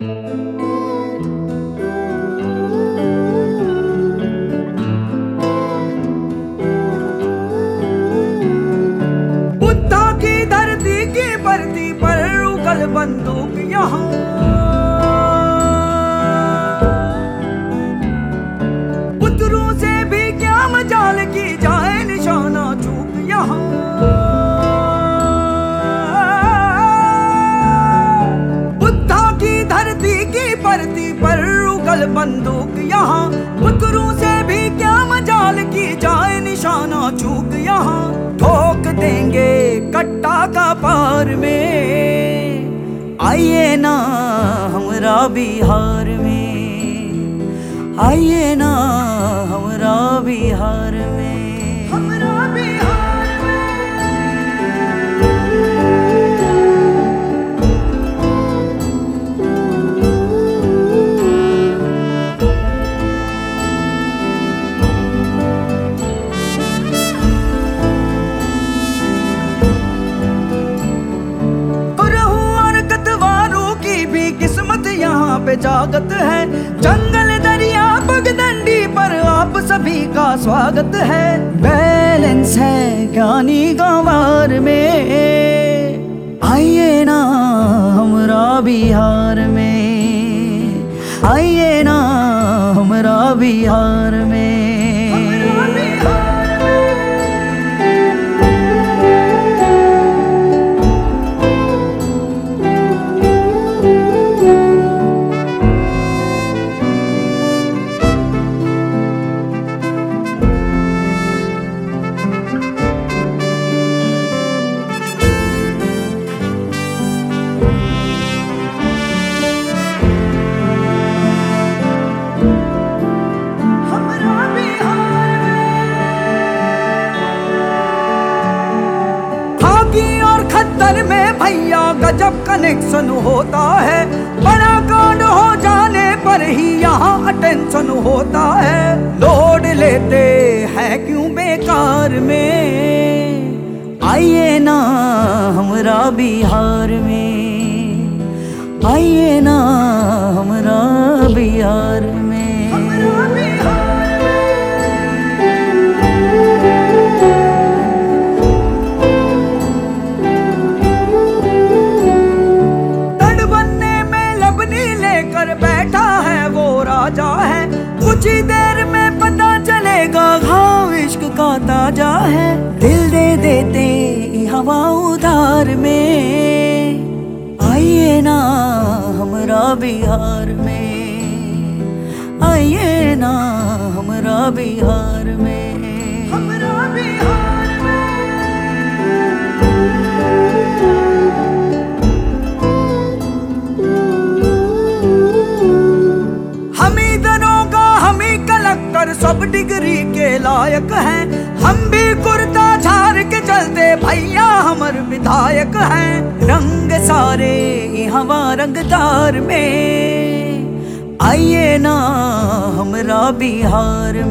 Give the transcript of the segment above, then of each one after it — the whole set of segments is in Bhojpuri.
बुद्धा की धरती की परती पर उगल बंदूक यहाँ, पुत्रों से भी क्या मजाल की जाए निशाना चूक यहाँ। बुद्धा की धरती की परती पर उगल बंदूक यहाँ, पुत्रों से भी क्या मजाल की जाए निशाना चूक यहाँ। ठोक देंगे कट्टा का पार में, आइए ना हमरा बिहार में, आइए ना हमरा बिहार में, हमरा बिहार में। किस्मत यहाँ पे जागत है, जंगल दरिया पगडंडी पर आप सभी का स्वागत है। बैलेंस है ज्ञानी गंवार में, आइए ना हमरा बिहार में, आइए ना हमरा बिहार में। खद्दर में भैया गजब कनेक्शन होता है, बड़ा कांड हो जाने पर ही यहाँ अटेंशन होता है। लोड लेते हैं क्यों बेकार में, आइए ना हमरा बिहार में, आइए ना हमरा बिहार में, हमरा बिहार। बैठा है वो राजा है, कुछ ही देर में पता चलेगा घाव इश्क का ताजा है। दिल दे देते हवा उधार में, आइए ना हमरा बिहार में, आइए ना हमरा बिहार में, हमरा बिहार में। सब डिग्री के लायक हैं, हम भी कुर्ता झाड़ के चलते भैया हमर विधायक हैं। रंग सारे हवा रंगदार में, आइए ना हमरा बिहार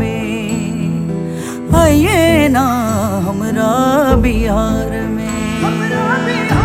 में, आइए ना हमरा बिहार में, हमरा बिहार।